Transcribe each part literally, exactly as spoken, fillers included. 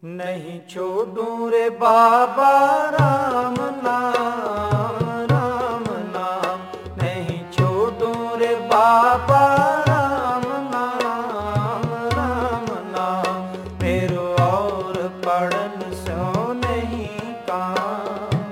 नहीं छोड़ूं रे बाबा राम नाम, राम नाम नहीं छोड़ूं रे बाबा राम नाम, राम नाम मेरो और पढ़न सो नहीं काम,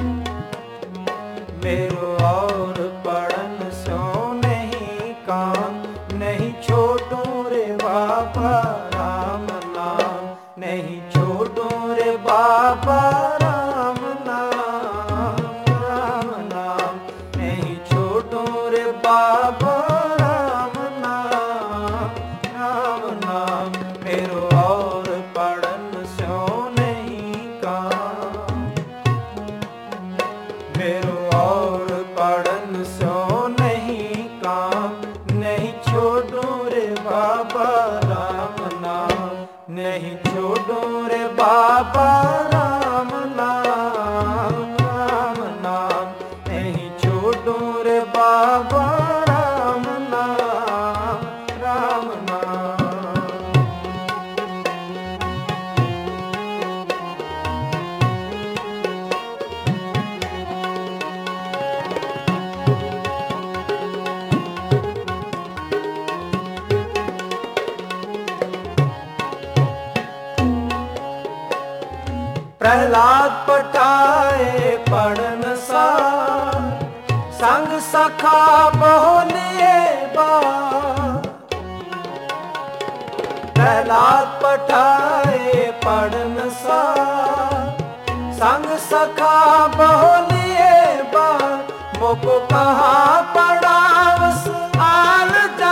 मेरो और पढ़न सो नहीं काम, नहीं छोड़ूं रे बाबा राम नाम, नहीं छोड़ूं रे बाबा राम नाम, राम नाम नहीं छोड़ूं रे बाबा राम नाम, राम नाम मेरो और पढ़न सो नहीं काम, मेरो और पढ़न सो नहीं काम, नहीं छोड़ूं रे बाबा राम नाम, नहीं छोड़ूं रे बाबा राम नाम, राम नाम नहीं छोड़ूं रे बाबा राम नाम, राम नाम। प्रहलाद पटाए पढ़न सार, संग सखा बोलिए बार, प्रहलाद पटाए पढ़न सार, संग सखा बोलिए बार, मोको कहाँ पढ़ावस आल जा,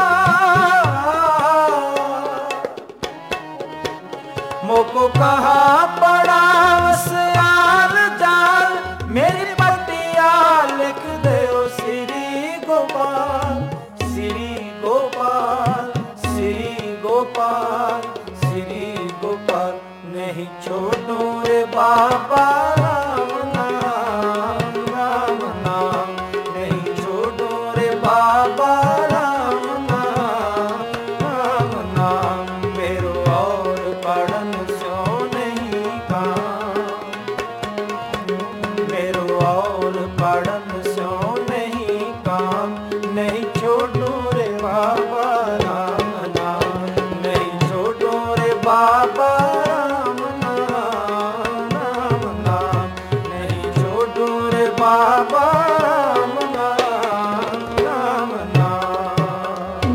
मोको कहाँ पढ़ावस आल जाल, मेरी पटिया लिख दे श्री गोपाल, श्री गोपाल, श्री गोपाल, श्री गोपाल नहीं छोड़ूं रे बाबा राम नाम, राम नाम नहीं छोड़ूं रे बाबा राम नाम, राम नाम मेरो और पढ़न सो नहीं काम, मेरो और पढ़न सो नहीं काम, नहीं छोड़ूं रे बाबा राम नाम, नहीं छोड़ूं रे बाबा राम नाम, राम नाम नहीं छोड़ूं रे बाबा राम नाम, राम नाम।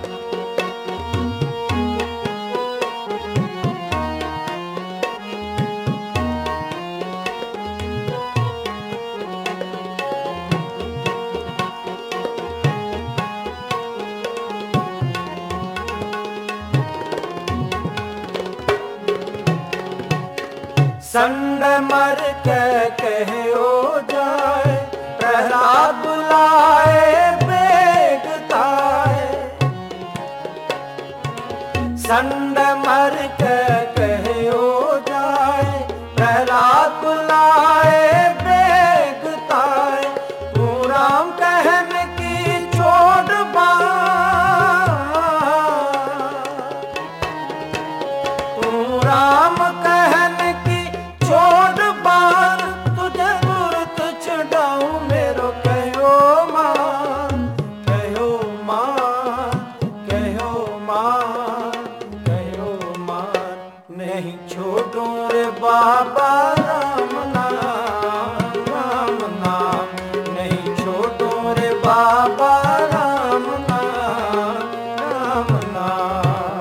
संग मर के कहो जाए, प्रहलाद बुलाए बेगताए, संग मर के कहो जाए, प्रहलाद बुलाए बेगताए, तू राम कहन की छोड़ बात, तू राम कहन की छोड़ बार, तुझे गुरत छुड़ाऊं मेरो कहो मान, कहो मान, कहो मान, कहो मान नहीं छोड़ूं रे बाबा राम नाम, राम नाम नहीं छोड़ूं रे बाबा राम नाम, राम नाम।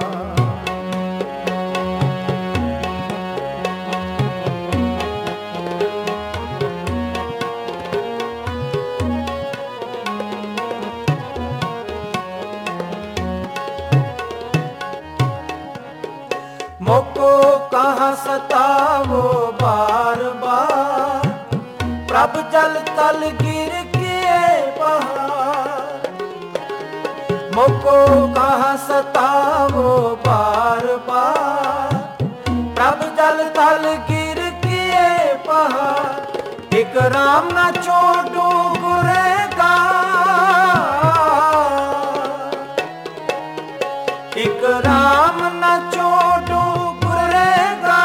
मोको कहाँ सतावो बार बार, प्रभ जल तल गिर के बहार, मोको कहाँ सतावो बार बार, प्रभ जल तल गिर के बहार, एक राम न छोड़ू गुरेगा, एक राम न छोड़ू गुरेगा,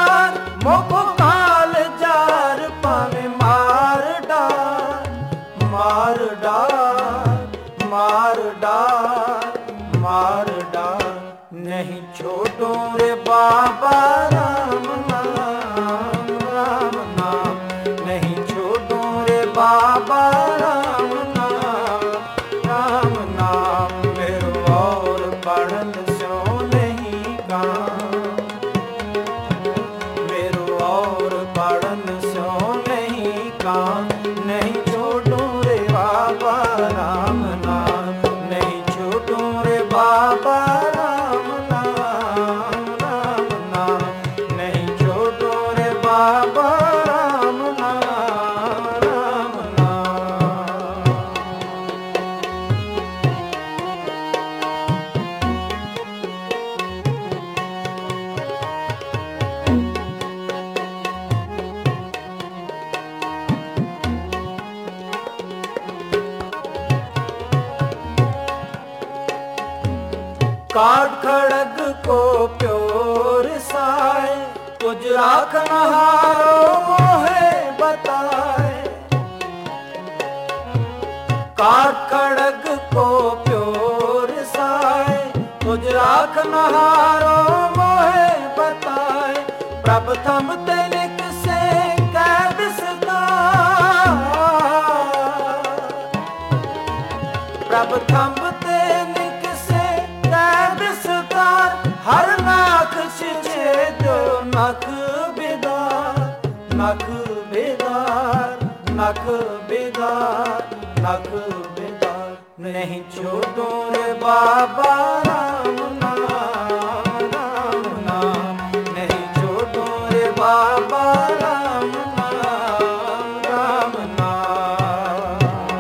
नहीं छोड़ूं रे बाबा राम नाम, राम नाम नहीं छोड़ूं रे बाबा राम नाम, राम नाम मेरो और पढ़न स्यो नहीं काम, मेरो और पढ़न स्यो नहीं काम, नहीं छोड़ूं रे बाबा राम नाम, नहीं छोड़ूं रे बाबा राम नाम, राम नाम नहीं छोड़ूं रे बाबा राम नाम, राम नाम। काट खड़ग को प्योर साए, तुझ राखनहारो मोहे बताए, काट खड़ग को प्योर साए, तुझ राखनहारो मोहे बताए, प्रभ थम तनिक से कै बिसदार, प्रभ थम तनिक से कै बिसदार, हर नाक छिछे दो नख बेदार, नख बेदार, नख बेदार, नख बेदार, नहीं छोड़ूं रे बाबा राम नाम, राम नाम नहीं छोड़ूं रे बाबा राम नाम, राम नाम।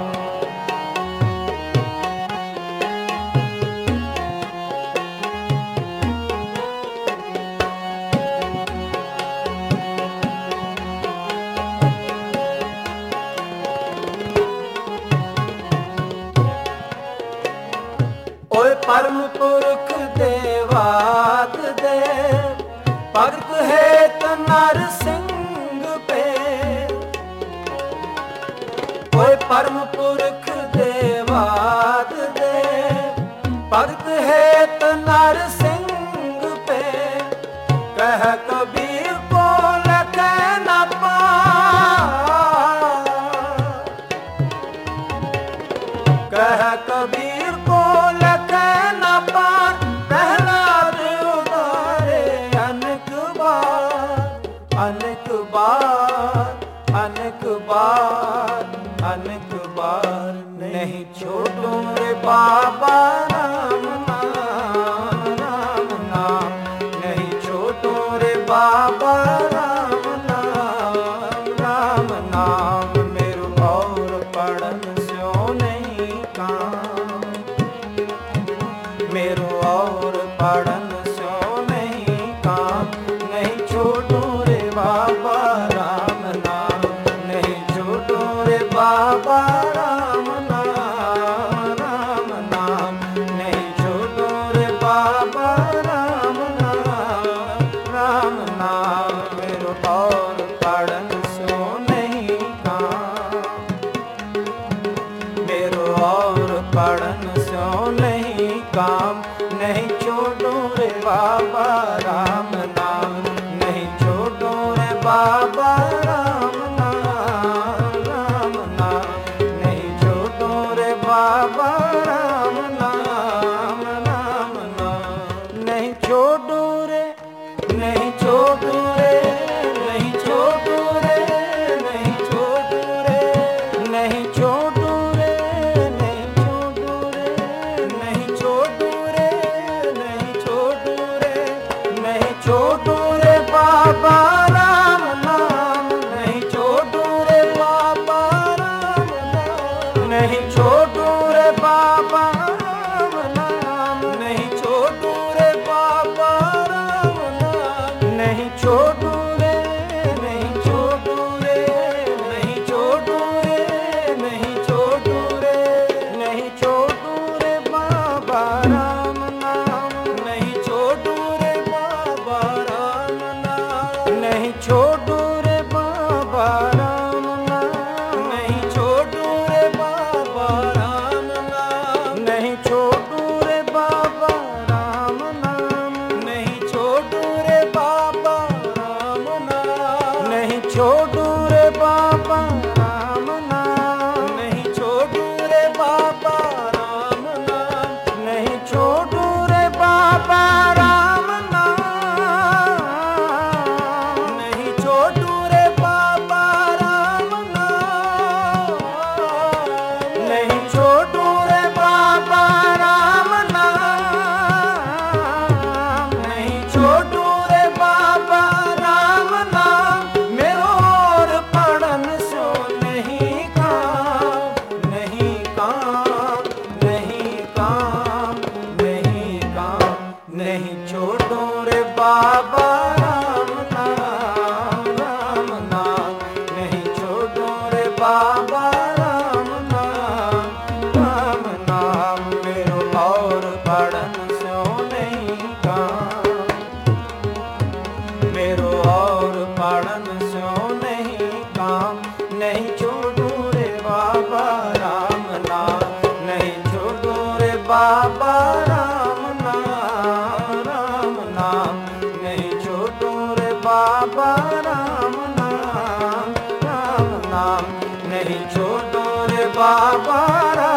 ओए परम पुरख देवाद देव, भगत हेत नर सिंह पे, ओए परम पुरख देवाद देव, भगत हेत नर सिंह पे, कह कबीर को लखै न पार, कह कबीर को लखै न पार, प्रहलाद उतारे अनेक बार, अनेक बार, अनेक बार, अनेक बार, नहीं छोड़ूं रे बाबा राम नाम, राम नाम नहीं छोड़ूं रे बाबा राम नाम, राम नाम मेरो और पढ़न स्यो नहीं काम, मेरो और पढ़न स्यो नहीं काम, नहीं छोड़ूं रे बाबा राम नाम, नहीं छोड़ूं रे बाबा राम नाम, राम नाम नहीं छोड़ूं रे बाबा राम नाम, राम नाम मेरो और पढ़न स्यो नहीं काम, मेरो और पढ़न स्यो नहीं काम, नहीं छोड़ूं रे बाबा राम नाम, नहीं छोड़ूं रे बाबा राम नाम, राम नाम नहीं छोड़ूं रे बाबा राम नाम, राम नाम नहीं छोड़ूं रे, नहीं छोड़ूं रे, नहीं छोड़ूं रे, नहीं छोड़ूं रे, नहीं छोड़ूं रे, नहीं छोड़ूं रे, नहीं छोड़ूं रे, नहीं छोड़ूं रे, नहीं छोड़ूं रे बाबा राम नाम, नहीं छोड़ूं रे बाबा राम नाम, नहीं छोड़ूं रे बाबा राम नाम, नहीं छोड़ूं रे बाबा राम नाम, नहीं छोड़ूं रे, नहीं छोड़ूं रे, नहीं छोड़ूं रे, नहीं छोड़ूं रे, नहीं छोड़ूं रे बाबा राम नाम, नहीं छोड़ूं रे बाबा राम नाम, नहीं छोड़ूं रे बाबा राम नाम, नहीं छोड़ूं रे बाबा राम नाम, नहीं छोड़ूं रे बाबा राम नाम, बाबा राम नाम, राम नाम नहीं छोड़ो रे बाबा राम नाम, राम नाम मेरो और पढ़न सो नहीं काम, मेरो और पढ़न सो नहीं काम, नहीं छोड़ो रे बाबा राम नाम, नहीं छोड़ो रे बाबा राम नाम, राम नाम नहीं छोड़ो रे बाबा राम नाम, राम नाम नहीं छोड़ो रे बाबा राम